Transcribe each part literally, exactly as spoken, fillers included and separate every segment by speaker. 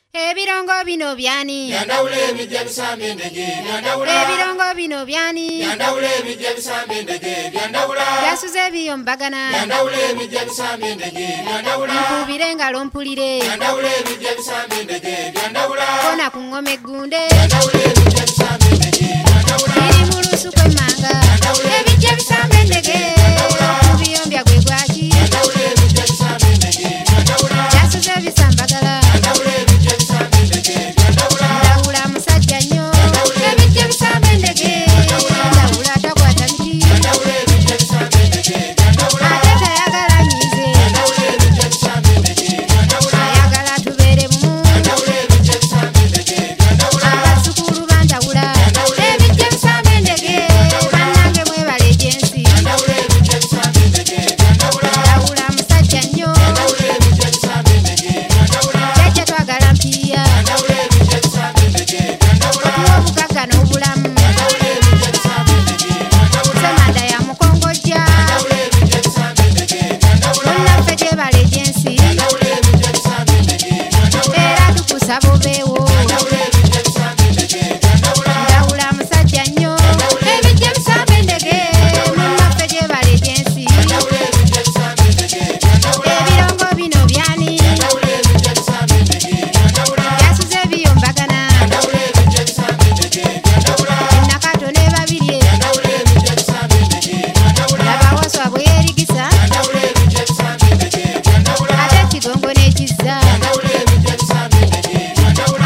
Speaker 1: Ebirongo bino byani
Speaker 2: Yandawule bijja bisambe ndege byandawula
Speaker 1: Ebirongo bino byani
Speaker 2: Yandawule bijja bisambe ndege byandawula
Speaker 1: Yasuze biyo mbagana
Speaker 2: Yandawule bijja bisambe ndege byandawula
Speaker 1: Mpubire ngalo mpulire
Speaker 2: Yandawule bijja bisambe ndege byandawula
Speaker 1: Kona ku ngome gunde
Speaker 2: Yandawule bijja bisambe ndege byandawula
Speaker 1: Iri mu lusuku emmanga Ebijja bisambe ndege Kubiyombya gwe gwaki
Speaker 2: Yandawule bijja bisambe ndege byandawula
Speaker 1: Yasuze bisambagala
Speaker 2: Yandawule bijja bisambe ndege byandawula
Speaker 1: Ndawula musajja nnyo Ebijja bisambe ndege Ndawula takwata miti
Speaker 2: Yandawule bijja bisambe ndege byandawula
Speaker 1: Ate tayagala nyize
Speaker 2: Yandawule bijja bisambe ndege byandawula
Speaker 1: Ayagala tubeere bumu
Speaker 2: Yandawule bijja bisambe ndege byandawula
Speaker 1: Abasukulu bandawula Ebijja bisambe ndege Bannange mwebale ejensi
Speaker 2: Yandawule bijja bisambe ndege byandawula
Speaker 1: Ndawula musajja nnyo
Speaker 2: Yandawule bijja bisambe ndege byandawula
Speaker 1: Jjajja twagala mpiya
Speaker 2: Yandawule bijja bisambe ndege byandawula
Speaker 1: Okuwa obugagga n'obulamu
Speaker 2: Yandawule bijja bisambe ndege byandawula
Speaker 1: Semanda ya mukongojja
Speaker 2: Yandawule bijja bisambe ndege byandawula
Speaker 1: Munnaffe gyebala ejensi
Speaker 2: Yandawule bijja bisambe ndege byandawula
Speaker 1: Era tukusaba obeewo
Speaker 2: Yandawule bijja bisambe ndege byandawula
Speaker 1: Ndawula musajja nnyo Ebijja bisambe ndege Munnaffe gyebala ejensi
Speaker 2: Yandawule bijja bisambe ndege byandawula
Speaker 1: Ebirongo bino byani
Speaker 2: Yandawule bijja bisambe ndege byandawula
Speaker 1: Yasuze biyo mbagana
Speaker 2: Yandawule bijja bisambe ndege byandawula
Speaker 1: Nakato ne babirye
Speaker 2: Yandawule bijja bisambe ndege byandawula
Speaker 1: Laba waswa bwe yeerigisa
Speaker 2: Yandawule bijja bisambe ndege byandawula
Speaker 1: Ate ekigongo n'ekizza
Speaker 2: Yandawule bijja bisambe ndege byandawula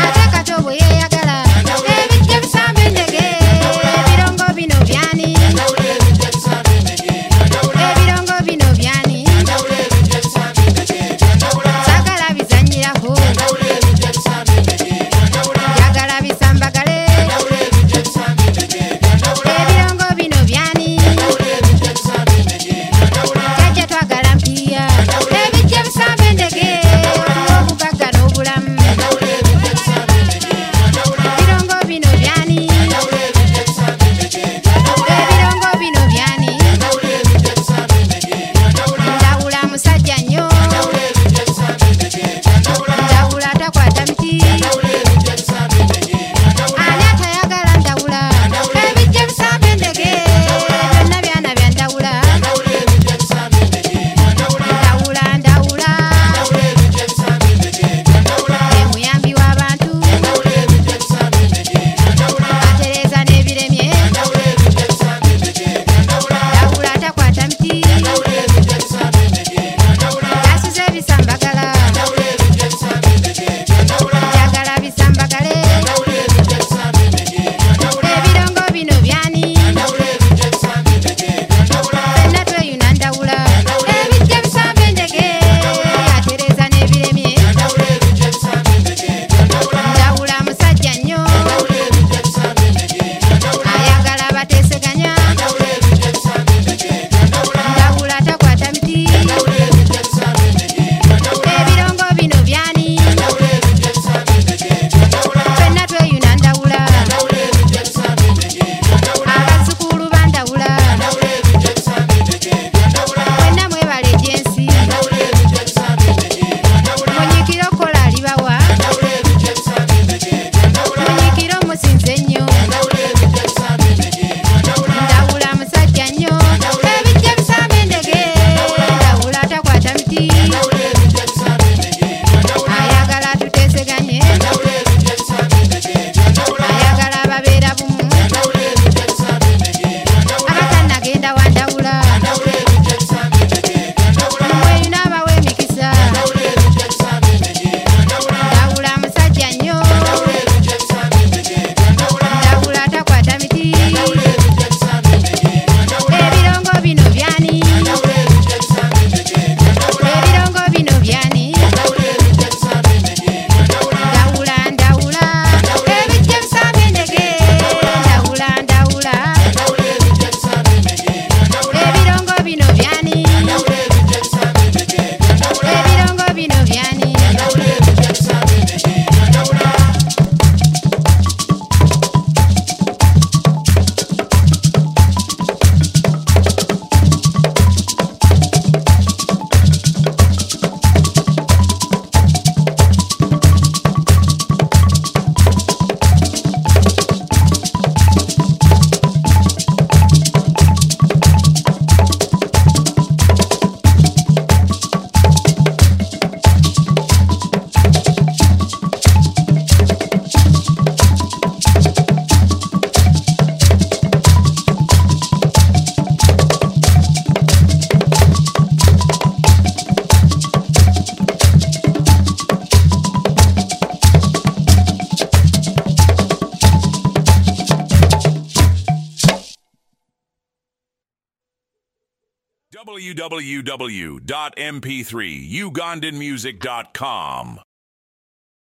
Speaker 3: w w w dot m p three ugandan music dot com